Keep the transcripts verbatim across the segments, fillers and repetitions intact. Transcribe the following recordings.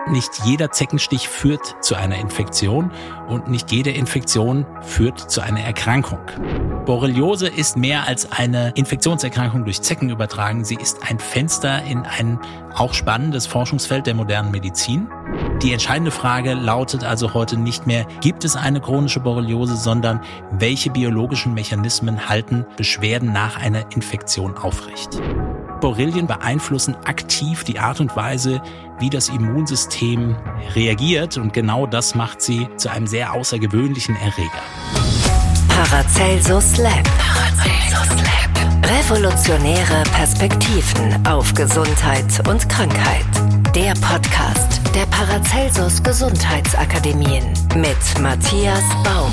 Nicht jeder Zeckenstich führt zu einer Infektion und nicht jede Infektion führt zu einer Erkrankung. Borreliose ist mehr als eine Infektionserkrankung durch Zecken übertragen. Sie ist ein Fenster in ein auch spannendes Forschungsfeld der modernen Medizin. Die entscheidende Frage lautet also heute nicht mehr, gibt es eine chronische Borreliose, sondern welche biologischen Mechanismen halten Beschwerden nach einer Infektion aufrecht? Borrelien beeinflussen aktiv die Art und Weise, wie das Immunsystem reagiert, und genau das macht sie zu einem sehr außergewöhnlichen Erreger. Paracelsus Lab. Paracelsus Lab. Revolutionäre Perspektiven auf Gesundheit und Krankheit. Der Podcast der Paracelsus Gesundheitsakademien mit Matthias Baum.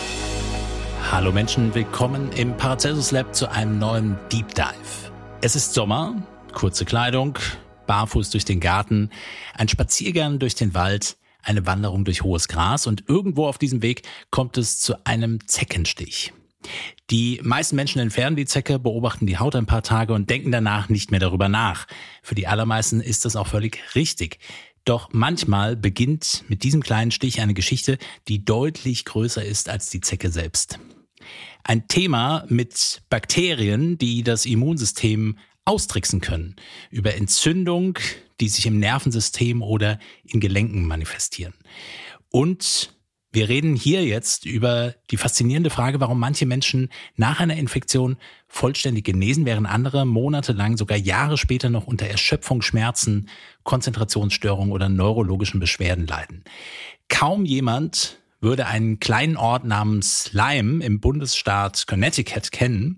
Hallo Menschen, willkommen im Paracelsus Lab zu einem neuen Deep Dive. Es ist Sommer, kurze Kleidung, barfuß durch den Garten, ein Spaziergang durch den Wald, eine Wanderung durch hohes Gras, und irgendwo auf diesem Weg kommt es zu einem Zeckenstich. Die meisten Menschen entfernen die Zecke, beobachten die Haut ein paar Tage und denken danach nicht mehr darüber nach. Für die allermeisten ist das auch völlig richtig. Doch manchmal beginnt mit diesem kleinen Stich eine Geschichte, die deutlich größer ist als die Zecke selbst. Ein Thema mit Bakterien, die das Immunsystem austricksen können, über Entzündung, die sich im Nervensystem oder in Gelenken manifestieren. Und wir reden hier jetzt über die faszinierende Frage, warum manche Menschen nach einer Infektion vollständig genesen, während andere monatelang, sogar Jahre später noch unter Erschöpfung, Schmerzen, Konzentrationsstörungen oder neurologischen Beschwerden leiden. Kaum jemand würde einen kleinen Ort namens Lyme im Bundesstaat Connecticut kennen.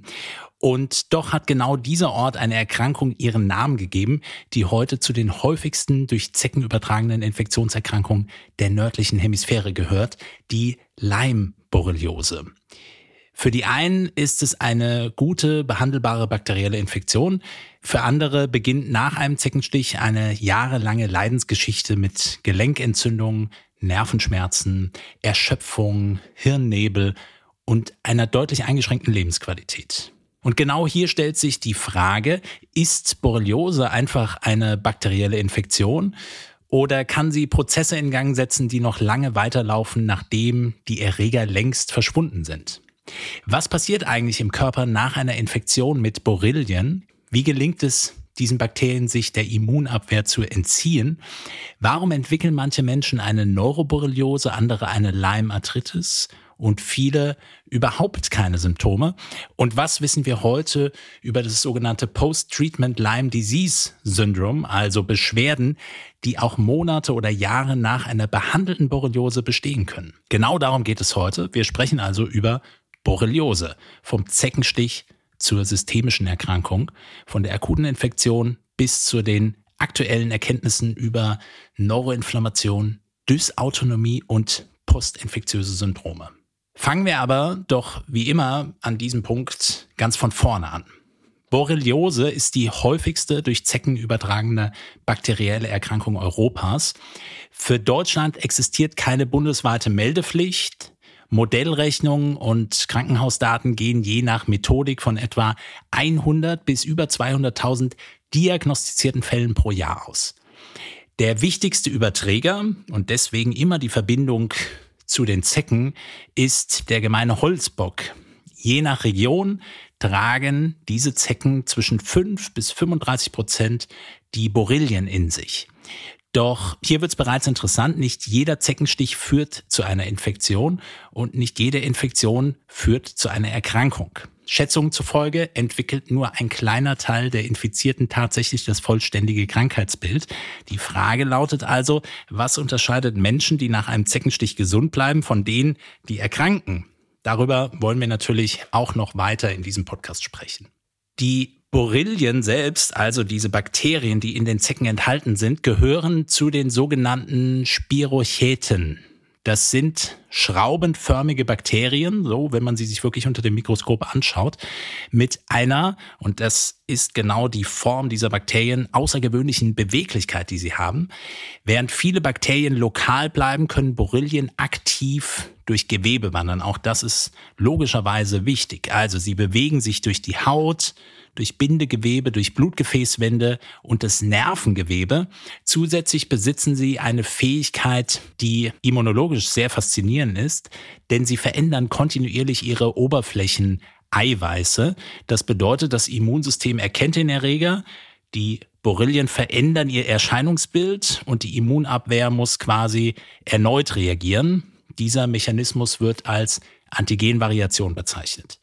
Und doch hat genau dieser Ort eine Erkrankung ihren Namen gegeben, die heute zu den häufigsten durch Zecken übertragenen Infektionserkrankungen der nördlichen Hemisphäre gehört, die Lyme-Borreliose. Für die einen ist es eine gute, behandelbare bakterielle Infektion. Für andere beginnt nach einem Zeckenstich eine jahrelange Leidensgeschichte mit Gelenkentzündungen, Nervenschmerzen, Erschöpfung, Hirnnebel und einer deutlich eingeschränkten Lebensqualität. Und genau hier stellt sich die Frage, ist Borreliose einfach eine bakterielle Infektion oder kann sie Prozesse in Gang setzen, die noch lange weiterlaufen, nachdem die Erreger längst verschwunden sind? Was passiert eigentlich im Körper nach einer Infektion mit Borrelien? Wie gelingt es diesen Bakterien sich der Immunabwehr zu entziehen? Warum entwickeln manche Menschen eine Neuroborreliose, andere eine Lyme-Arthritis und viele überhaupt keine Symptome? Und was wissen wir heute über das sogenannte Post-Treatment Lyme Disease Syndrome, also Beschwerden, die auch Monate oder Jahre nach einer behandelten Borreliose bestehen können? Genau darum geht es heute. Wir sprechen also über Borreliose, vom Zeckenstich zur systemischen Erkrankung, von der akuten Infektion bis zu den aktuellen Erkenntnissen über Neuroinflammation, Dysautonomie und postinfektiöse Syndrome. Fangen wir aber doch wie immer an diesem Punkt ganz von vorne an. Borreliose ist die häufigste durch Zecken übertragene bakterielle Erkrankung Europas. Für Deutschland existiert keine bundesweite Meldepflicht. Modellrechnungen und Krankenhausdaten gehen je nach Methodik von etwa hundert bis über zweihunderttausend diagnostizierten Fällen pro Jahr aus. Der wichtigste Überträger und deswegen immer die Verbindung zu den Zecken ist der gemeine Holzbock. Je nach Region tragen diese Zecken zwischen fünf bis fünfunddreißig Prozent die Borrelien in sich. Doch hier wird es bereits interessant, nicht jeder Zeckenstich führt zu einer Infektion und nicht jede Infektion führt zu einer Erkrankung. Schätzungen zufolge entwickelt nur ein kleiner Teil der Infizierten tatsächlich das vollständige Krankheitsbild. Die Frage lautet also, was unterscheidet Menschen, die nach einem Zeckenstich gesund bleiben, von denen, die erkranken? Darüber wollen wir natürlich auch noch weiter in diesem Podcast sprechen. Die Borrelien selbst, also diese Bakterien, die in den Zecken enthalten sind, gehören zu den sogenannten Spirochäten. Das sind schraubenförmige Bakterien, so wenn man sie sich wirklich unter dem Mikroskop anschaut, mit einer, und das ist genau die Form dieser Bakterien, außergewöhnlichen Beweglichkeit, die sie haben. Während viele Bakterien lokal bleiben, können Borrelien aktiv durch Gewebe wandern. Auch das ist logischerweise wichtig. Also sie bewegen sich durch die Haut, durch Bindegewebe, durch Blutgefäßwände und das Nervengewebe. Zusätzlich besitzen sie eine Fähigkeit, die immunologisch sehr faszinierend ist, denn sie verändern kontinuierlich ihre Oberflächeneiweiße. Das bedeutet, das Immunsystem erkennt den Erreger, die Borrelien verändern ihr Erscheinungsbild und die Immunabwehr muss quasi erneut reagieren. Dieser Mechanismus wird als Antigenvariation bezeichnet.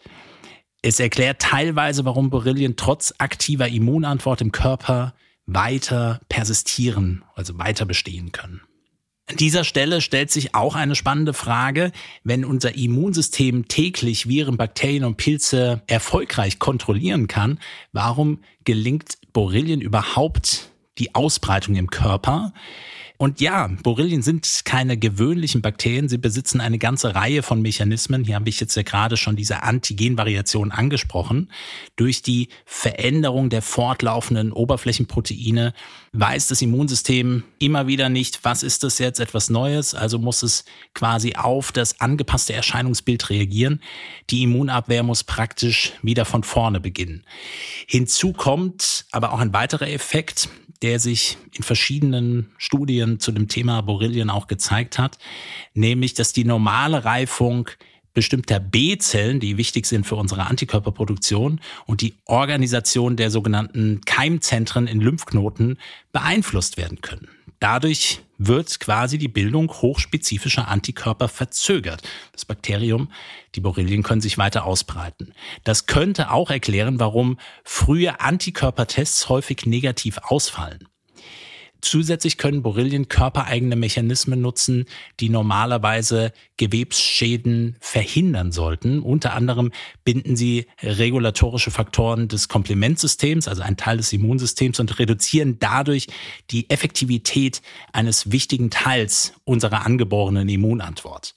Es erklärt teilweise, warum Borrelien trotz aktiver Immunantwort im Körper weiter persistieren, also weiter bestehen können. An dieser Stelle stellt sich auch eine spannende Frage: Wenn unser Immunsystem täglich Viren, Bakterien und Pilze erfolgreich kontrollieren kann, warum gelingt Borrelien überhaupt die Ausbreitung im Körper? Und ja, Borrelien sind keine gewöhnlichen Bakterien, sie besitzen eine ganze Reihe von Mechanismen. Hier habe ich jetzt ja gerade schon diese Antigenvariation angesprochen. Durch die Veränderung der fortlaufenden Oberflächenproteine weiß das Immunsystem immer wieder nicht, was ist das jetzt, etwas Neues, also muss es quasi auf das angepasste Erscheinungsbild reagieren. Die Immunabwehr muss praktisch wieder von vorne beginnen. Hinzu kommt aber auch ein weiterer Effekt, der sich in verschiedenen Studien zu dem Thema Borrelien auch gezeigt hat, nämlich, dass die normale Reifung bestimmter B-Zellen, die wichtig sind für unsere Antikörperproduktion, und die Organisation der sogenannten Keimzentren in Lymphknoten beeinflusst werden können. Dadurch wird quasi die Bildung hochspezifischer Antikörper verzögert. Das Bakterium, die Borrelien, können sich weiter ausbreiten. Das könnte auch erklären, warum frühe Antikörpertests häufig negativ ausfallen. Zusätzlich können Borrelien körpereigene Mechanismen nutzen, die normalerweise Gewebsschäden verhindern sollten. Unter anderem binden sie regulatorische Faktoren des Komplementsystems, also einen Teil des Immunsystems, und reduzieren dadurch die Effektivität eines wichtigen Teils unserer angeborenen Immunantwort.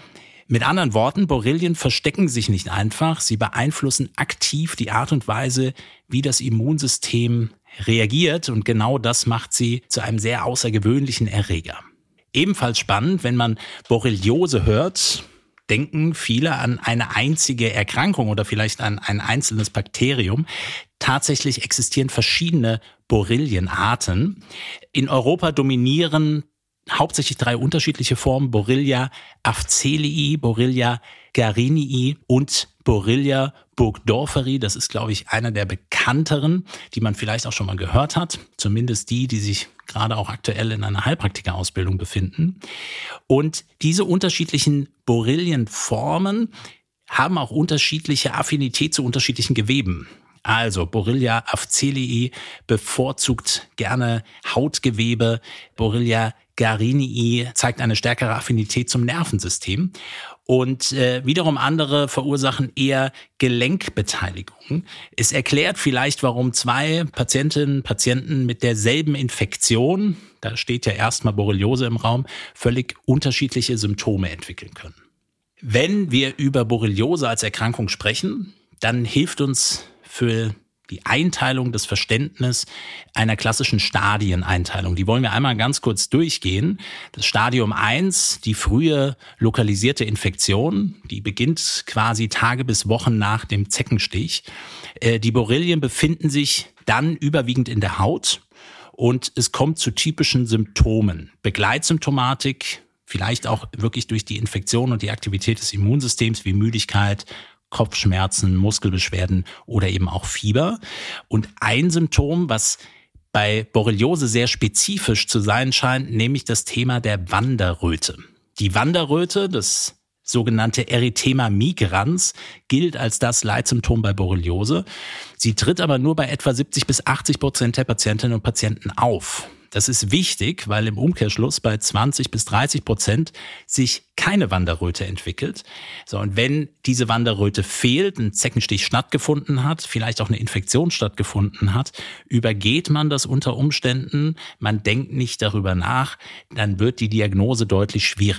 Mit anderen Worten, Borrelien verstecken sich nicht einfach, sie beeinflussen aktiv die Art und Weise, wie das Immunsystem reagiert, und genau das macht sie zu einem sehr außergewöhnlichen Erreger. Ebenfalls spannend, wenn man Borreliose hört, denken viele an eine einzige Erkrankung oder vielleicht an ein einzelnes Bakterium. Tatsächlich existieren verschiedene Borrelienarten. In Europa dominieren hauptsächlich drei unterschiedliche Formen: Borrelia afzelii, Borrelia garinii und Borrelia burgdorferi. Das ist, glaube ich, einer der bekannteren, die man vielleicht auch schon mal gehört hat. Zumindest die, die sich gerade auch aktuell in einer Heilpraktikerausbildung befinden. Und diese unterschiedlichen Borrelienformen haben auch unterschiedliche Affinität zu unterschiedlichen Geweben. Also Borrelia afzelii bevorzugt gerne Hautgewebe, Borrelia garinii zeigt eine stärkere Affinität zum Nervensystem und äh, wiederum andere verursachen eher Gelenkbeteiligung. Es erklärt vielleicht, warum zwei Patientinnen, Patienten mit derselben Infektion, da steht ja erstmal Borreliose im Raum, völlig unterschiedliche Symptome entwickeln können. Wenn wir über Borreliose als Erkrankung sprechen, dann hilft uns für die Einteilung, das Verständnis einer klassischen Stadieneinteilung. Die wollen wir einmal ganz kurz durchgehen. Das Stadium eins, die frühe lokalisierte Infektion, die beginnt quasi Tage bis Wochen nach dem Zeckenstich. Die Borrelien befinden sich dann überwiegend in der Haut und es kommt zu typischen Symptomen. Begleitsymptomatik, vielleicht auch wirklich durch die Infektion und die Aktivität des Immunsystems wie Müdigkeit, Kopfschmerzen, Muskelbeschwerden oder eben auch Fieber. Und ein Symptom, was bei Borreliose sehr spezifisch zu sein scheint, nämlich das Thema der Wanderröte. Die Wanderröte, das sogenannte Erythema migrans, gilt als das Leitsymptom bei Borreliose. Sie tritt aber nur bei etwa siebzig bis achtzig Prozent der Patientinnen und Patienten auf. Das ist wichtig, weil im Umkehrschluss bei zwanzig bis dreißig Prozent sich keine Wanderröte entwickelt. So, und wenn diese Wanderröte fehlt, ein Zeckenstich stattgefunden hat, vielleicht auch eine Infektion stattgefunden hat, übergeht man das unter Umständen, man denkt nicht darüber nach, dann wird die Diagnose deutlich schwieriger.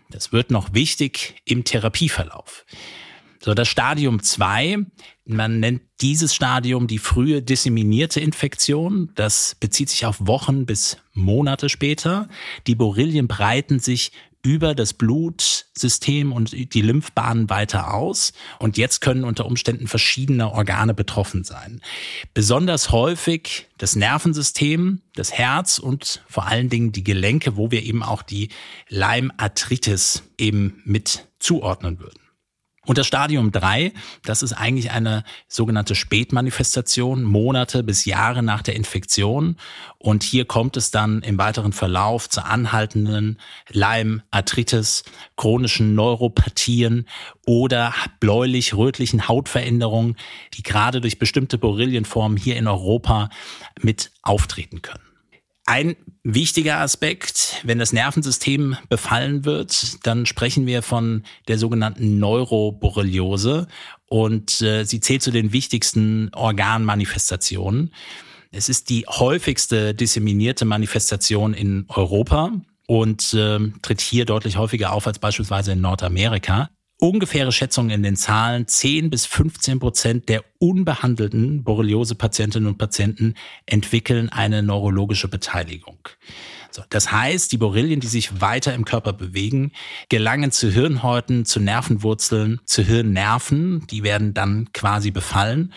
Das wird noch wichtig im Therapieverlauf. So, das Stadium zwei, man nennt dieses Stadium die frühe disseminierte Infektion. Das bezieht sich auf Wochen bis Monate später. Die Borrelien breiten sich über das Blutsystem und die Lymphbahnen weiter aus. Und jetzt können unter Umständen verschiedene Organe betroffen sein. Besonders häufig das Nervensystem, das Herz und vor allen Dingen die Gelenke, wo wir eben auch die Lyme-Arthritis eben mit zuordnen würden. Und das Stadium drei, das ist eigentlich eine sogenannte Spätmanifestation, Monate bis Jahre nach der Infektion. Und hier kommt es dann im weiteren Verlauf zu anhaltenden Lyme-Arthritis, chronischen Neuropathien oder bläulich-rötlichen Hautveränderungen, die gerade durch bestimmte Borrelienformen hier in Europa mit auftreten können. Ein wichtiger Aspekt, wenn das Nervensystem befallen wird, dann sprechen wir von der sogenannten Neuroborreliose und äh, sie zählt zu den wichtigsten Organmanifestationen. Es ist die häufigste disseminierte Manifestation in Europa und äh, tritt hier deutlich häufiger auf als beispielsweise in Nordamerika. Ungefähre Schätzungen in den Zahlen, zehn bis fünfzehn Prozent der unbehandelten Borreliose-Patientinnen und Patienten entwickeln eine neurologische Beteiligung. So, das heißt, die Borrelien, die sich weiter im Körper bewegen, gelangen zu Hirnhäuten, zu Nervenwurzeln, zu Hirnnerven, die werden dann quasi befallen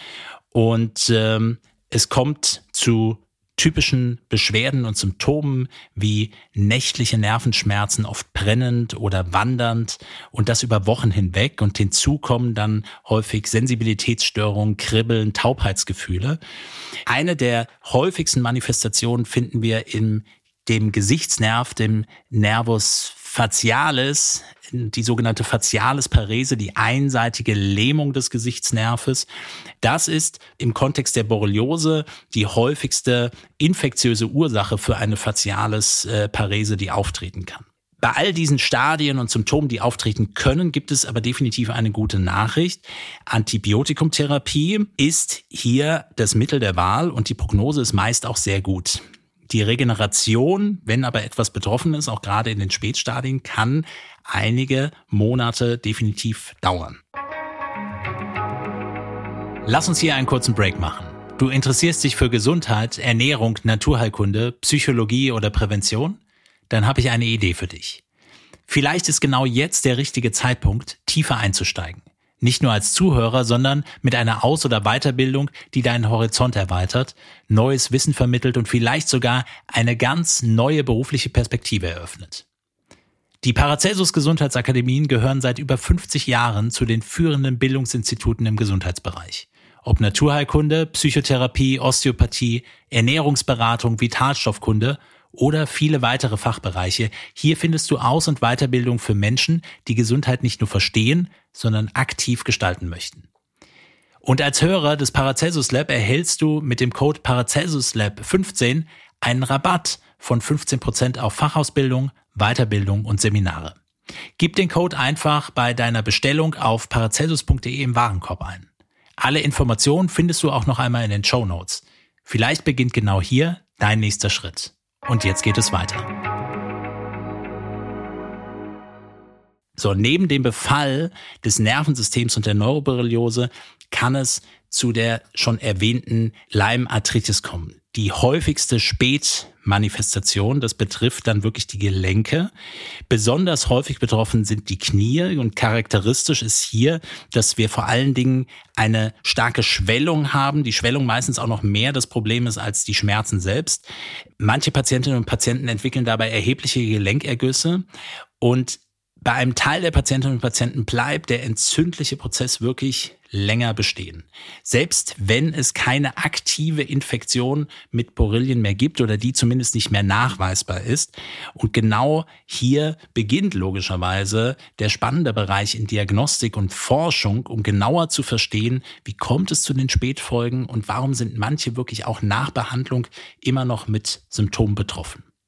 und ähm, es kommt zu typischen Beschwerden und Symptomen wie nächtliche Nervenschmerzen, oft brennend oder wandernd und das über Wochen hinweg und hinzu kommen dann häufig Sensibilitätsstörungen, Kribbeln, Taubheitsgefühle. Eine der häufigsten Manifestationen finden wir in dem Gesichtsnerv, dem Nervus facialis, die sogenannte Facialis-Parese, die einseitige Lähmung des Gesichtsnerves. Das ist im Kontext der Borreliose die häufigste infektiöse Ursache für eine Facialis-Parese, die auftreten kann. Bei all diesen Stadien und Symptomen, die auftreten können, gibt es aber definitiv eine gute Nachricht. Antibiotikumtherapie ist hier das Mittel der Wahl und die Prognose ist meist auch sehr gut. Die Regeneration, wenn aber etwas betroffen ist, auch gerade in den Spätstadien, kann einige Monate definitiv dauern. Lass uns hier einen kurzen Break machen. Du interessierst dich für Gesundheit, Ernährung, Naturheilkunde, Psychologie oder Prävention? Dann habe ich eine Idee für dich. Vielleicht ist genau jetzt der richtige Zeitpunkt, tiefer einzusteigen. Nicht nur als Zuhörer, sondern mit einer Aus- oder Weiterbildung, die deinen Horizont erweitert, neues Wissen vermittelt und vielleicht sogar eine ganz neue berufliche Perspektive eröffnet. Die Paracelsus Gesundheitsakademien gehören seit über fünfzig Jahren zu den führenden Bildungsinstituten im Gesundheitsbereich. Ob Naturheilkunde, Psychotherapie, Osteopathie, Ernährungsberatung, Vitalstoffkunde oder viele weitere Fachbereiche. Hier findest du Aus- und Weiterbildung für Menschen, die Gesundheit nicht nur verstehen, sondern aktiv gestalten möchten. Und als Hörer des Paracelsus Lab erhältst du mit dem Code Paracelsus Lab fünfzehn einen Rabatt von fünfzehn Prozent auf Fachausbildung, Weiterbildung und Seminare. Gib den Code einfach bei deiner Bestellung auf paracelsus punkt de im Warenkorb ein. Alle Informationen findest du auch noch einmal in den Shownotes. Vielleicht beginnt genau hier dein nächster Schritt. Und jetzt geht es weiter. So, neben dem Befall des Nervensystems und der Neuroborreliose kann es zu der schon erwähnten Lyme-Arthritis kommen. Die häufigste Spätmanifestation, das betrifft dann wirklich die Gelenke. Besonders häufig betroffen sind die Knie und charakteristisch ist hier, dass wir vor allen Dingen eine starke Schwellung haben. Die Schwellung meistens auch noch mehr das Problem ist als die Schmerzen selbst. Manche Patientinnen und Patienten entwickeln dabei erhebliche Gelenkergüsse und bei einem Teil der Patientinnen und Patienten bleibt der entzündliche Prozess wirklich länger bestehen. Selbst wenn es keine aktive Infektion mit Borrelien mehr gibt oder die zumindest nicht mehr nachweisbar ist. Und genau hier beginnt logischerweise der spannende Bereich in Diagnostik und Forschung, um genauer zu verstehen, wie kommt es zu den Spätfolgen und warum sind manche wirklich auch nach Behandlung immer noch mit Symptomen betroffen.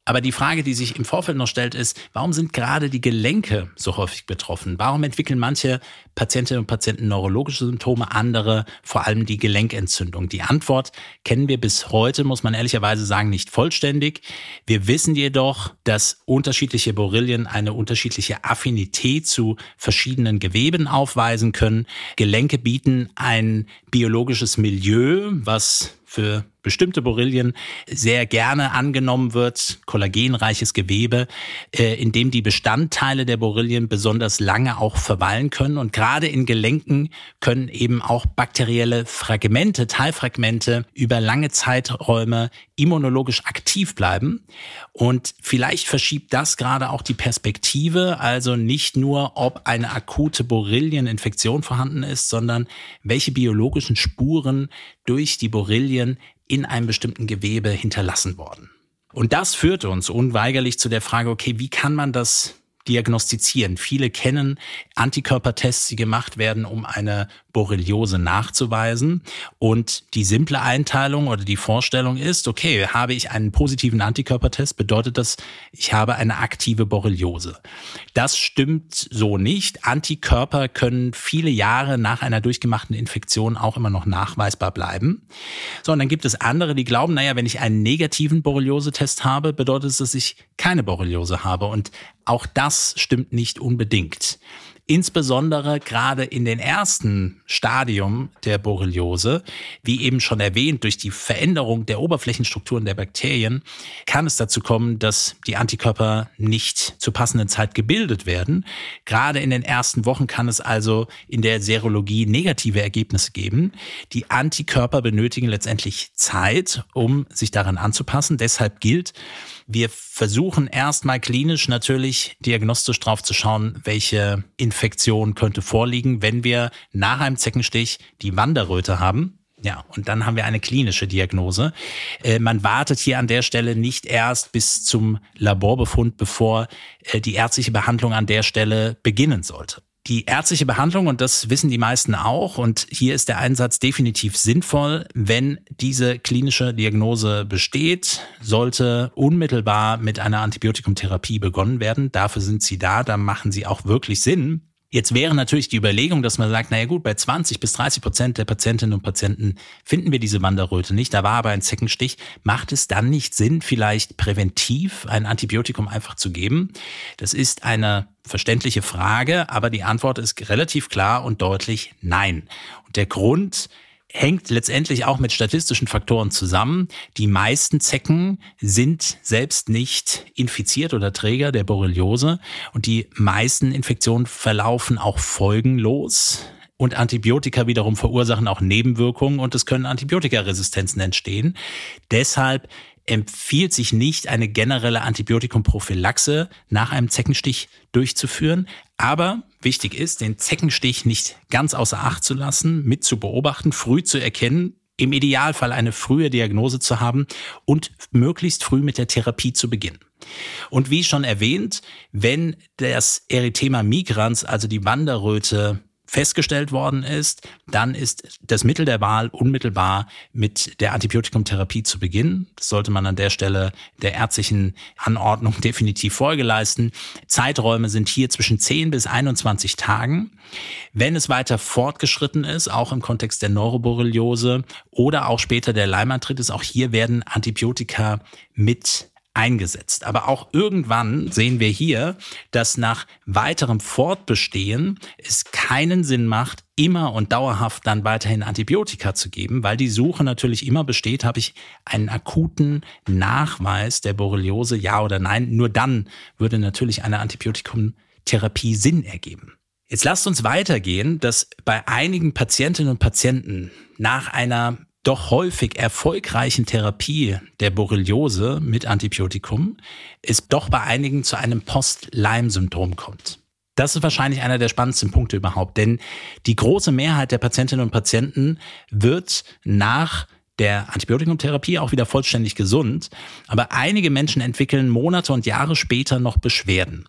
Aber die Frage, die sich im Vorfeld noch stellt, ist, warum sind gerade die Gelenke so häufig betroffen? Warum entwickeln manche Patientinnen und Patienten neurologische Symptome, andere vor allem die Gelenkentzündung? Die Antwort kennen wir bis heute, muss man ehrlicherweise sagen, nicht vollständig. Wir wissen jedoch, dass unterschiedliche Borrelien eine unterschiedliche Affinität zu verschiedenen Geweben aufweisen können. Gelenke bieten ein biologisches Milieu, was für bestimmte Borrelien sehr gerne angenommen wird, kollagenreiches Gewebe, in dem die Bestandteile der Borrelien besonders lange auch verweilen können. Und gerade in Gelenken können eben auch bakterielle Fragmente, Teilfragmente über lange Zeiträume immunologisch aktiv bleiben. Und vielleicht verschiebt das gerade auch die Perspektive, also nicht nur, ob eine akute Borrelieninfektion vorhanden ist, sondern welche biologischen Spuren durch die Borrelien in einem bestimmten Gewebe hinterlassen worden. Und das führt uns unweigerlich zu der Frage, okay, wie kann man das diagnostizieren? Viele kennen Antikörpertests, die gemacht werden, um eine Borreliose nachzuweisen. Und die simple Einteilung oder die Vorstellung ist, okay, habe ich einen positiven Antikörpertest, bedeutet das, ich habe eine aktive Borreliose. Das stimmt so nicht. Antikörper können viele Jahre nach einer durchgemachten Infektion auch immer noch nachweisbar bleiben. So, und dann gibt es andere, die glauben, naja, wenn ich einen negativen Borreliose-Test habe, bedeutet es, dass ich keine Borreliose habe. Und auch das stimmt nicht unbedingt. Insbesondere gerade in den ersten Stadium der Borreliose, wie eben schon erwähnt, durch die Veränderung der Oberflächenstrukturen der Bakterien, kann es dazu kommen, dass die Antikörper nicht zur passenden Zeit gebildet werden. Gerade in den ersten Wochen kann es also in der Serologie negative Ergebnisse geben. Die Antikörper benötigen letztendlich Zeit, um sich daran anzupassen. Deshalb gilt, wir versuchen erstmal klinisch natürlich diagnostisch drauf zu schauen, welche Infektion könnte vorliegen, wenn wir nach einem Zeckenstich die Wanderröte haben. Ja, und dann haben wir eine klinische Diagnose. Äh, man wartet hier an der Stelle nicht erst bis zum Laborbefund, bevor äh, die ärztliche Behandlung an der Stelle beginnen sollte. Die ärztliche Behandlung, und das wissen die meisten auch, und hier ist der Einsatz definitiv sinnvoll, wenn diese klinische Diagnose besteht, sollte unmittelbar mit einer Antibiotikumtherapie begonnen werden. Dafür sind sie da, da machen sie auch wirklich Sinn. Jetzt wäre natürlich die Überlegung, dass man sagt, naja gut, bei zwanzig bis dreißig Prozent der Patientinnen und Patienten finden wir diese Wanderröte nicht, da war aber ein Zeckenstich. Macht es dann nicht Sinn, vielleicht präventiv ein Antibiotikum einfach zu geben? Das ist eine verständliche Frage, aber die Antwort ist relativ klar und deutlich nein. Und der Grund hängt letztendlich auch mit statistischen Faktoren zusammen. Die meisten Zecken sind selbst nicht infiziert oder Träger der Borreliose und die meisten Infektionen verlaufen auch folgenlos. Und Antibiotika wiederum verursachen auch Nebenwirkungen und es können Antibiotikaresistenzen entstehen. Deshalb empfiehlt sich nicht, eine generelle Antibiotikum-Prophylaxe nach einem Zeckenstich durchzuführen. Aber wichtig ist, den Zeckenstich nicht ganz außer Acht zu lassen, mit zu beobachten, früh zu erkennen, im Idealfall eine frühe Diagnose zu haben und möglichst früh mit der Therapie zu beginnen. Und wie schon erwähnt, wenn das Erythema migrans, also die Wanderröte, festgestellt worden ist, dann ist das Mittel der Wahl unmittelbar mit der Antibiotikumtherapie zu beginnen. Das sollte man an der Stelle der ärztlichen Anordnung definitiv Folge leisten. Zeiträume sind hier zwischen zehn bis einundzwanzig Tagen. Wenn es weiter fortgeschritten ist, auch im Kontext der Neuroborreliose oder auch später der Lyme-Arthritis, auch hier werden Antibiotika mit eingesetzt. Aber auch irgendwann sehen wir hier, dass nach weiterem Fortbestehen es keinen Sinn macht, immer und dauerhaft dann weiterhin Antibiotika zu geben, weil die Suche natürlich immer besteht, habe ich einen akuten Nachweis der Borreliose, ja oder nein. Nur dann würde natürlich eine Antibiotikumtherapie Sinn ergeben. Jetzt lasst uns weitergehen, dass bei einigen Patientinnen und Patienten nach einer doch häufig erfolgreichen Therapie der Borreliose mit Antibiotikum es doch bei einigen zu einem Post-Lyme-Syndrom kommt. Das ist wahrscheinlich einer der spannendsten Punkte überhaupt, denn die große Mehrheit der Patientinnen und Patienten wird nach der Antibiotikumtherapie auch wieder vollständig gesund, aber einige Menschen entwickeln Monate und Jahre später noch Beschwerden.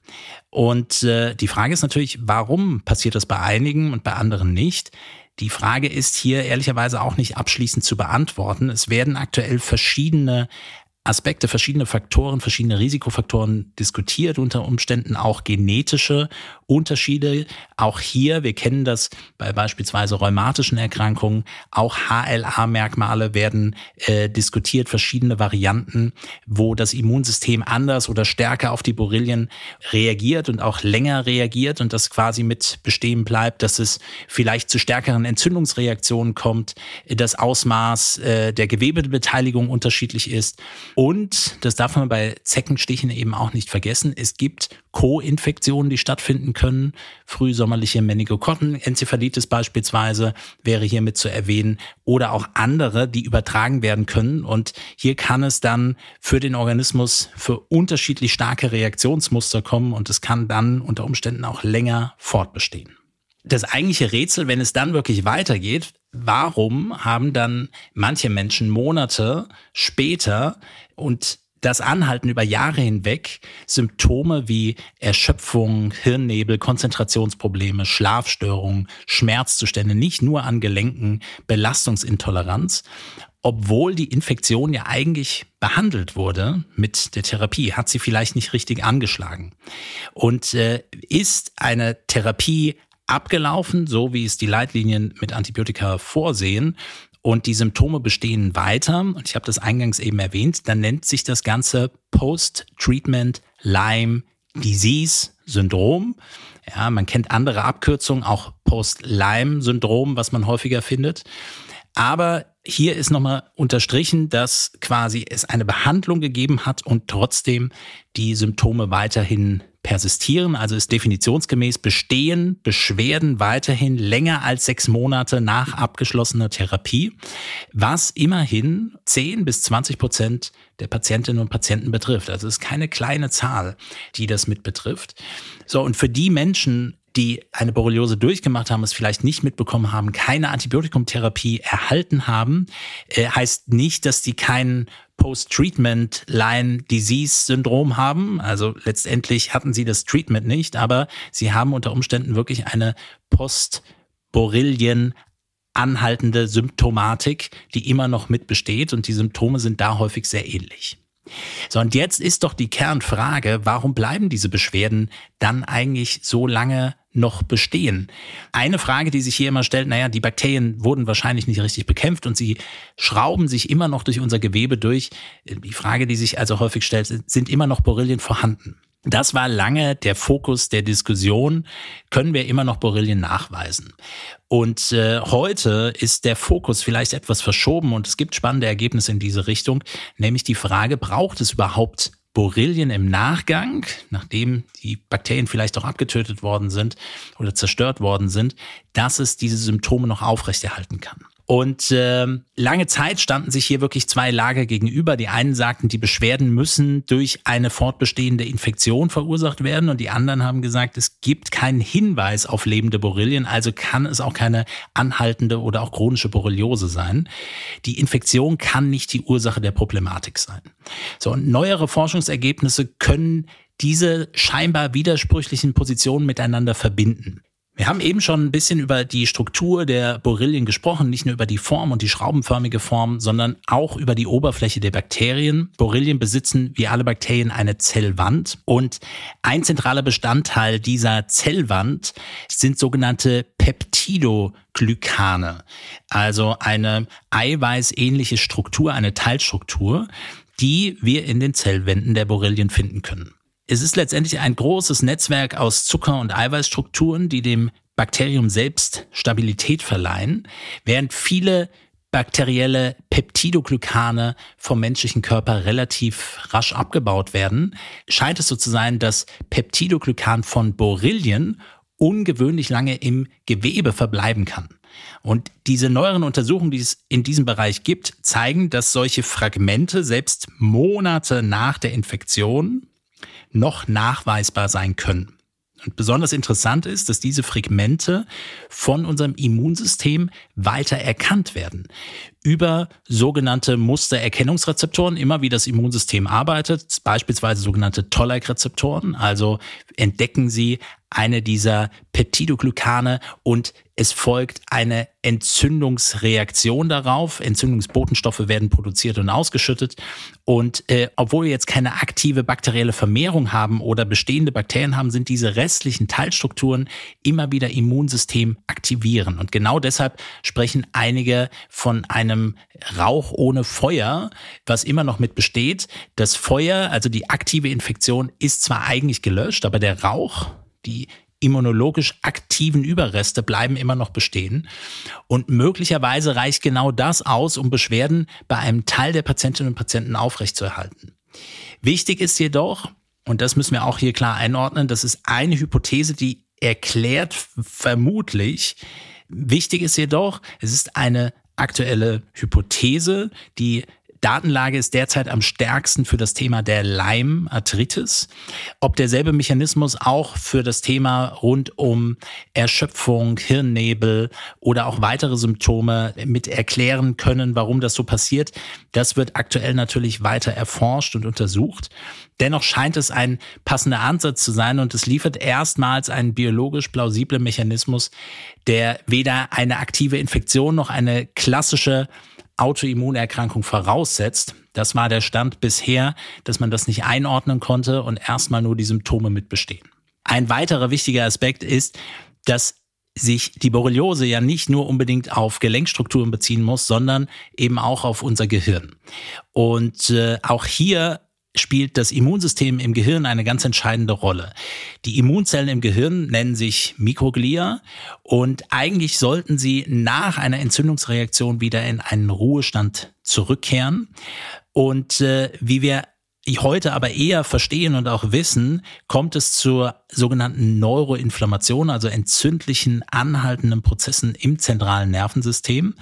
Und äh, die Frage ist natürlich, warum passiert das bei einigen und bei anderen nicht? Die Frage ist hier ehrlicherweise auch nicht abschließend zu beantworten. Es werden aktuell verschiedene Aspekte, verschiedene Faktoren, verschiedene Risikofaktoren diskutiert, unter Umständen auch genetische Unterschiede. Auch hier, wir kennen das bei beispielsweise rheumatischen Erkrankungen, auch H L A-Merkmale werden äh, diskutiert, verschiedene Varianten, wo das Immunsystem anders oder stärker auf die Borrelien reagiert und auch länger reagiert und das quasi mit bestehen bleibt, dass es vielleicht zu stärkeren Entzündungsreaktionen kommt, das Ausmaß äh, der Gewebebeteiligung unterschiedlich ist. Und, das darf man bei Zeckenstichen eben auch nicht vergessen, es gibt Co-Infektionen, die stattfinden können. Frühsommerliche Meningokokken-Enzephalitis beispielsweise wäre hiermit zu erwähnen oder auch andere, die übertragen werden können. Und hier kann es dann für den Organismus für unterschiedlich starke Reaktionsmuster kommen und es kann dann unter Umständen auch länger fortbestehen. Das eigentliche Rätsel, wenn es dann wirklich weitergeht, warum haben dann manche Menschen Monate später und das Anhalten über Jahre hinweg Symptome wie Erschöpfung, Hirnnebel, Konzentrationsprobleme, Schlafstörungen, Schmerzzustände, nicht nur an Gelenken, Belastungsintoleranz, obwohl die Infektion ja eigentlich behandelt wurde mit der Therapie, hat sie vielleicht nicht richtig angeschlagen. Und äh, ist eine Therapie abgelaufen, so wie es die Leitlinien mit Antibiotika vorsehen, und die Symptome bestehen weiter, und ich habe das eingangs eben erwähnt, dann nennt sich das Ganze Post-Treatment Lyme Disease Syndrom. Ja, man kennt andere Abkürzungen, auch Post-Lyme Syndrom, was man häufiger findet. Aber hier ist nochmal unterstrichen, dass quasi es eine Behandlung gegeben hat und trotzdem die Symptome weiterhin persistieren, also ist definitionsgemäß bestehen Beschwerden weiterhin länger als sechs Monate nach abgeschlossener Therapie, was immerhin zehn bis zwanzig Prozent der Patientinnen und Patienten betrifft. Also es ist keine kleine Zahl, die das mit betrifft. So, und für die Menschen, die eine Borreliose durchgemacht haben, es vielleicht nicht mitbekommen haben, keine Antibiotikumtherapie erhalten haben, äh, heißt nicht, dass die keinen Post-Treatment Lyme Disease Syndrom haben. Also letztendlich hatten sie das Treatment nicht, aber sie haben unter Umständen wirklich eine Post-Borrelien anhaltende Symptomatik, die immer noch mit besteht, und die Symptome sind da häufig sehr ähnlich. So, und jetzt ist doch die Kernfrage, warum bleiben diese Beschwerden dann eigentlich so lange noch bestehen? Eine Frage, die sich hier immer stellt, naja, die Bakterien wurden wahrscheinlich nicht richtig bekämpft und sie schrauben sich immer noch durch unser Gewebe durch. Die Frage, die sich also häufig stellt, sind immer noch Borrelien vorhanden? Das war lange der Fokus der Diskussion. Können wir immer noch Borrelien nachweisen? Und äh, heute ist der Fokus vielleicht etwas verschoben und es gibt spannende Ergebnisse in diese Richtung, nämlich die Frage, braucht es überhaupt Borrelien im Nachgang, nachdem die Bakterien vielleicht auch abgetötet worden sind oder zerstört worden sind, dass es diese Symptome noch aufrechterhalten kann? Und äh, lange Zeit standen sich hier wirklich zwei Lager gegenüber. Die einen sagten, die Beschwerden müssen durch eine fortbestehende Infektion verursacht werden, und die anderen haben gesagt, es gibt keinen Hinweis auf lebende Borrelien, also kann es auch keine anhaltende oder auch chronische Borreliose sein. Die Infektion kann nicht die Ursache der Problematik sein. So, und neuere Forschungsergebnisse können diese scheinbar widersprüchlichen Positionen miteinander verbinden. Wir haben eben schon ein bisschen über die Struktur der Borrelien gesprochen, nicht nur über die Form und die schraubenförmige Form, sondern auch über die Oberfläche der Bakterien. Borrelien besitzen wie alle Bakterien eine Zellwand, und ein zentraler Bestandteil dieser Zellwand sind sogenannte Peptidoglykane, also eine eiweißähnliche Struktur, eine Teilstruktur, die wir in den Zellwänden der Borrelien finden können. Es ist letztendlich ein großes Netzwerk aus Zucker- und Eiweißstrukturen, die dem Bakterium selbst Stabilität verleihen, während viele bakterielle Peptidoglykane vom menschlichen Körper relativ rasch abgebaut werden, scheint es so zu sein, dass Peptidoglykan von Borrelien ungewöhnlich lange im Gewebe verbleiben kann. Und diese neueren Untersuchungen, die es in diesem Bereich gibt, zeigen, dass solche Fragmente selbst Monate nach der Infektion noch nachweisbar sein können. Und besonders interessant ist, dass diese Fragmente von unserem Immunsystem weiter erkannt werden. Über sogenannte Mustererkennungsrezeptoren, immer wie das Immunsystem arbeitet, beispielsweise sogenannte Toll-like-Rezeptoren, also entdecken sie eine dieser Peptidoglykane und es folgt eine Entzündungsreaktion darauf. Entzündungsbotenstoffe werden produziert und ausgeschüttet. Und äh, obwohl wir jetzt keine aktive bakterielle Vermehrung haben oder bestehende Bakterien haben, sind diese restlichen Teilstrukturen immer wieder Immunsystem aktivieren. Und genau deshalb sprechen einige von einem Rauch ohne Feuer, was immer noch mit besteht. Das Feuer, also die aktive Infektion, ist zwar eigentlich gelöscht, aber der Rauch, die immunologisch aktiven Überreste bleiben immer noch bestehen. Und möglicherweise reicht genau das aus, um Beschwerden bei einem Teil der Patientinnen und Patienten aufrechtzuerhalten. Wichtig ist jedoch, und das müssen wir auch hier klar einordnen, das ist eine Hypothese, die erklärt vermutlich. Wichtig ist jedoch, es ist eine aktuelle Hypothese, die Datenlage ist derzeit am stärksten für das Thema der Lyme-Arthritis. Ob derselbe Mechanismus auch für das Thema rund um Erschöpfung, Hirnnebel oder auch weitere Symptome mit erklären können, warum das so passiert, das wird aktuell natürlich weiter erforscht und untersucht. Dennoch scheint es ein passender Ansatz zu sein und es liefert erstmals einen biologisch plausiblen Mechanismus, der weder eine aktive Infektion noch eine klassische Autoimmunerkrankung voraussetzt. Das war der Stand bisher, dass man das nicht einordnen konnte und erstmal nur die Symptome mit bestehen. Ein weiterer wichtiger Aspekt ist, dass sich die Borreliose ja nicht nur unbedingt auf Gelenkstrukturen beziehen muss, sondern eben auch auf unser Gehirn. Und äh, auch hier spielt das Immunsystem im Gehirn eine ganz entscheidende Rolle. Die Immunzellen im Gehirn nennen sich Mikroglia und eigentlich sollten sie nach einer Entzündungsreaktion wieder in einen Ruhestand zurückkehren. Und äh, wie wir heute aber eher verstehen und auch wissen, kommt es zur sogenannten Neuroinflammation, also entzündlichen, anhaltenden Prozessen im zentralen Nervensystem.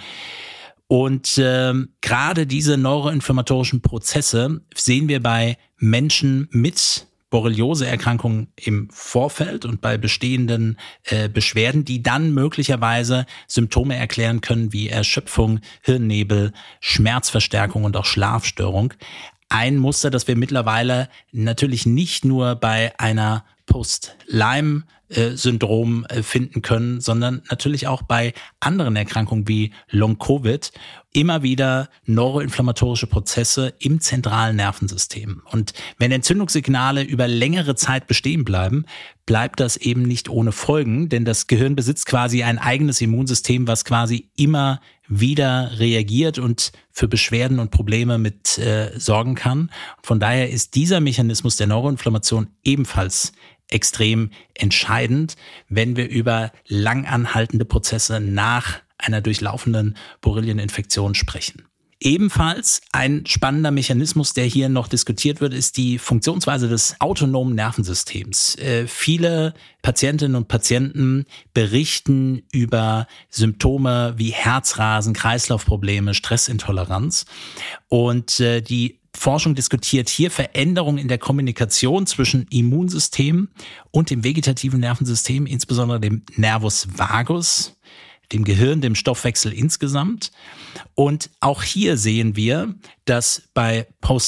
Und äh, gerade diese neuroinflammatorischen Prozesse sehen wir bei Menschen mit Borreliose-Erkrankungen im Vorfeld und bei bestehenden äh, Beschwerden, die dann möglicherweise Symptome erklären können wie Erschöpfung, Hirnnebel, Schmerzverstärkung und auch Schlafstörung. Ein Muster, das wir mittlerweile natürlich nicht nur bei einer Post-Lyme-Syndrom finden können, sondern natürlich auch bei anderen Erkrankungen wie Long-Covid, immer wieder neuroinflammatorische Prozesse im zentralen Nervensystem. Und wenn Entzündungssignale über längere Zeit bestehen bleiben, bleibt das eben nicht ohne Folgen, denn das Gehirn besitzt quasi ein eigenes Immunsystem, was quasi immer wieder reagiert und für Beschwerden und Probleme mit äh, sorgen kann. Von daher ist dieser Mechanismus der Neuroinflammation ebenfalls extrem entscheidend, wenn wir über langanhaltende Prozesse nach einer durchlaufenden Borrelieninfektion sprechen. Ebenfalls ein spannender Mechanismus, der hier noch diskutiert wird, ist die Funktionsweise des autonomen Nervensystems. Äh, viele Patientinnen und Patienten berichten über Symptome wie Herzrasen, Kreislaufprobleme, Stressintoleranz. Und äh, die Forschung diskutiert hier Veränderungen in der Kommunikation zwischen Immunsystem und dem vegetativen Nervensystem, insbesondere dem Nervus vagus, dem Gehirn, dem Stoffwechsel insgesamt. Und auch hier sehen wir, dass bei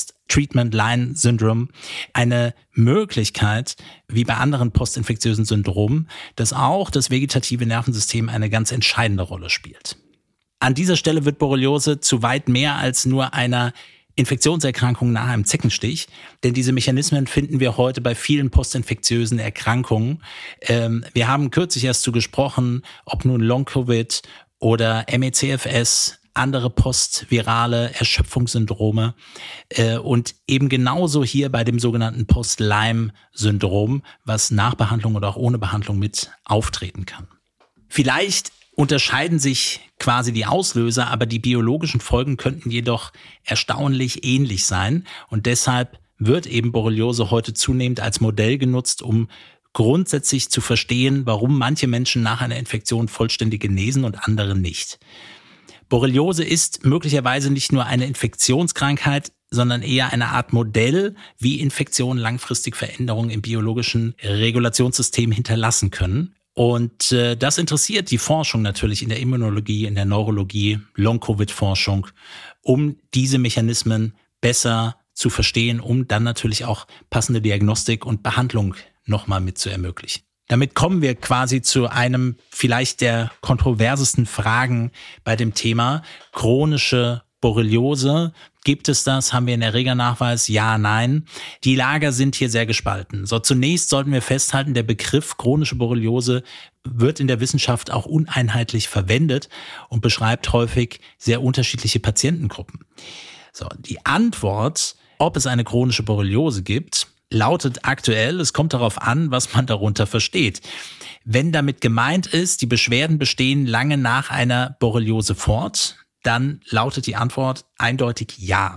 Post-Treatment-Line-Syndrom eine Möglichkeit, wie bei anderen postinfektiösen Syndromen, dass auch das vegetative Nervensystem eine ganz entscheidende Rolle spielt. An dieser Stelle wird Borreliose zu weit mehr als nur einer Infektionserkrankung nach einem Zeckenstich, denn diese Mechanismen finden wir heute bei vielen postinfektiösen Erkrankungen. Ähm, wir haben kürzlich erst zu gesprochen, ob nun Long-Covid oder M E C F S, andere postvirale Erschöpfungssyndrome äh, und eben genauso hier bei dem sogenannten Post-Lyme-Syndrom, was nach Behandlung oder auch ohne Behandlung mit auftreten kann. Vielleicht unterscheiden sich quasi die Auslöser, aber die biologischen Folgen könnten jedoch erstaunlich ähnlich sein. Und deshalb wird eben Borreliose heute zunehmend als Modell genutzt, um grundsätzlich zu verstehen, warum manche Menschen nach einer Infektion vollständig genesen und andere nicht. Borreliose ist möglicherweise nicht nur eine Infektionskrankheit, sondern eher eine Art Modell, wie Infektionen langfristig Veränderungen im biologischen Regulationssystem hinterlassen können. Und äh, das interessiert die Forschung natürlich in der Immunologie, in der Neurologie, Long-Covid-Forschung, um diese Mechanismen besser zu verstehen, um dann natürlich auch passende Diagnostik und Behandlung nochmal mit zu ermöglichen. Damit kommen wir quasi zu einem vielleicht der kontroversesten Fragen bei dem Thema chronische Borreliose. Gibt es das? Haben wir einen Erregernachweis? Ja, nein. Die Lager sind hier sehr gespalten. So, zunächst sollten wir festhalten, der Begriff chronische Borreliose wird in der Wissenschaft auch uneinheitlich verwendet und beschreibt häufig sehr unterschiedliche Patientengruppen. So, die Antwort, ob es eine chronische Borreliose gibt, lautet aktuell, es kommt darauf an, was man darunter versteht. Wenn damit gemeint ist, die Beschwerden bestehen lange nach einer Borreliose fort, dann lautet die Antwort eindeutig ja.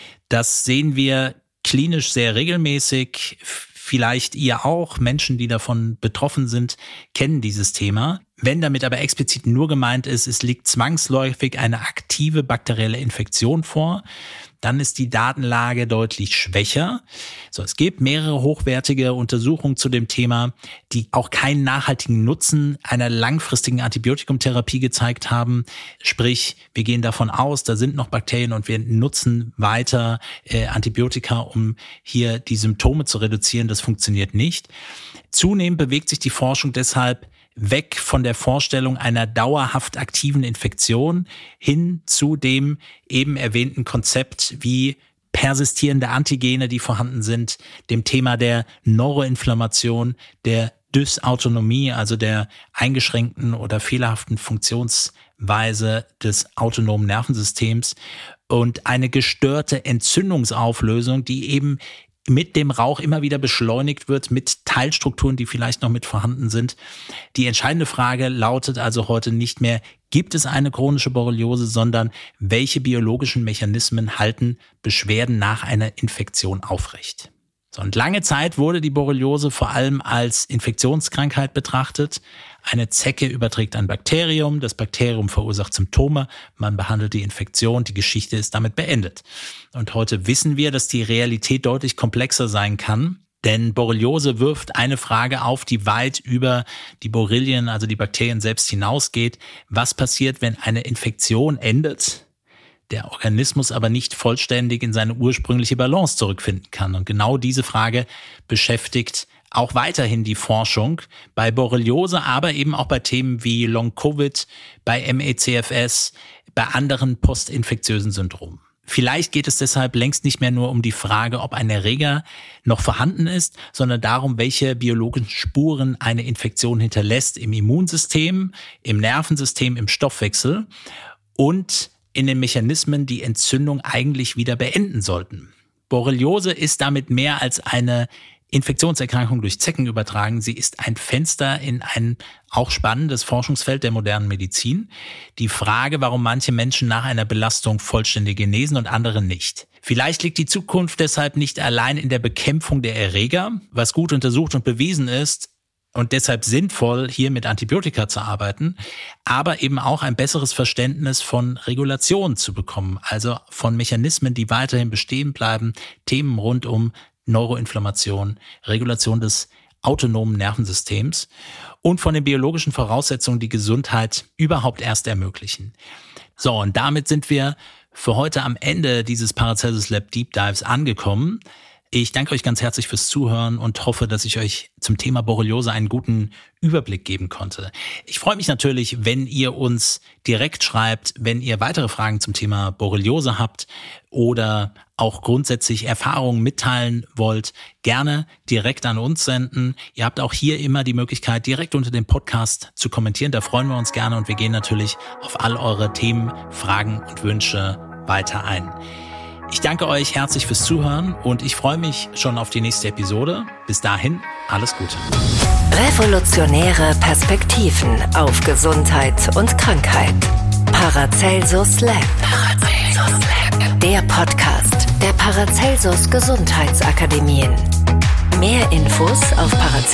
Das sehen wir klinisch sehr regelmäßig. Vielleicht ihr auch, Menschen, die davon betroffen sind, kennen dieses Thema. Wenn damit aber explizit nur gemeint ist, es liegt zwangsläufig eine aktive bakterielle Infektion vor, dann ist die Datenlage deutlich schwächer. So, es gibt mehrere hochwertige Untersuchungen zu dem Thema, die auch keinen nachhaltigen Nutzen einer langfristigen Antibiotikumtherapie gezeigt haben. Sprich, wir gehen davon aus, da sind noch Bakterien und wir nutzen weiter äh, Antibiotika, um hier die Symptome zu reduzieren. Das funktioniert nicht. Zunehmend bewegt sich die Forschung deshalb weg von der Vorstellung einer dauerhaft aktiven Infektion hin zu dem eben erwähnten Konzept wie persistierende Antigene, die vorhanden sind, dem Thema der Neuroinflammation, der Dysautonomie, also der eingeschränkten oder fehlerhaften Funktionsweise des autonomen Nervensystems und eine gestörte Entzündungsauflösung, die eben mit dem Rauch immer wieder beschleunigt wird, mit Teilstrukturen, die vielleicht noch mit vorhanden sind. Die entscheidende Frage lautet also heute nicht mehr, gibt es eine chronische Borreliose, sondern welche biologischen Mechanismen halten Beschwerden nach einer Infektion aufrecht? So, und lange Zeit wurde die Borreliose vor allem als Infektionskrankheit betrachtet. Eine Zecke überträgt ein Bakterium, das Bakterium verursacht Symptome, man behandelt die Infektion, die Geschichte ist damit beendet. Und heute wissen wir, dass die Realität deutlich komplexer sein kann, denn Borreliose wirft eine Frage auf, die weit über die Borrelien, also die Bakterien selbst hinausgeht. Was passiert, wenn eine Infektion endet, der Organismus aber nicht vollständig in seine ursprüngliche Balance zurückfinden kann? Und genau diese Frage beschäftigt auch weiterhin die Forschung bei Borreliose, aber eben auch bei Themen wie Long-Covid, bei M E C F S, bei anderen postinfektiösen Syndromen. Vielleicht geht es deshalb längst nicht mehr nur um die Frage, ob ein Erreger noch vorhanden ist, sondern darum, welche biologischen Spuren eine Infektion hinterlässt im Immunsystem, im Nervensystem, im Stoffwechsel und in den Mechanismen, die Entzündung eigentlich wieder beenden sollten. Borreliose ist damit mehr als eine Infektionserkrankung durch Zecken übertragen. Sie ist ein Fenster in ein auch spannendes Forschungsfeld der modernen Medizin. Die Frage, warum manche Menschen nach einer Belastung vollständig genesen und andere nicht. Vielleicht liegt die Zukunft deshalb nicht allein in der Bekämpfung der Erreger, was gut untersucht und bewiesen ist und deshalb sinnvoll, hier mit Antibiotika zu arbeiten, aber eben auch ein besseres Verständnis von Regulation zu bekommen, also von Mechanismen, die weiterhin bestehen bleiben, Themen rund um Neuroinflammation, Regulation des autonomen Nervensystems und von den biologischen Voraussetzungen, die Gesundheit überhaupt erst ermöglichen. So, und damit sind wir für heute am Ende dieses Paracelsus Lab Deep Dives angekommen. Ich danke euch ganz herzlich fürs Zuhören und hoffe, dass ich euch zum Thema Borreliose einen guten Überblick geben konnte. Ich freue mich natürlich, wenn ihr uns direkt schreibt, wenn ihr weitere Fragen zum Thema Borreliose habt oder auch grundsätzlich Erfahrungen mitteilen wollt, gerne direkt an uns senden. Ihr habt auch hier immer die Möglichkeit, direkt unter dem Podcast zu kommentieren. Da freuen wir uns gerne und wir gehen natürlich auf all eure Themen, Fragen und Wünsche weiter ein. Ich danke euch herzlich fürs Zuhören und ich freue mich schon auf die nächste Episode. Bis dahin, alles Gute. Revolutionäre Perspektiven auf Gesundheit und Krankheit. Paracelsus Lab. Paracelsus Lab. Der Podcast der Paracelsus Gesundheitsakademien. Mehr Infos auf Paracelsus.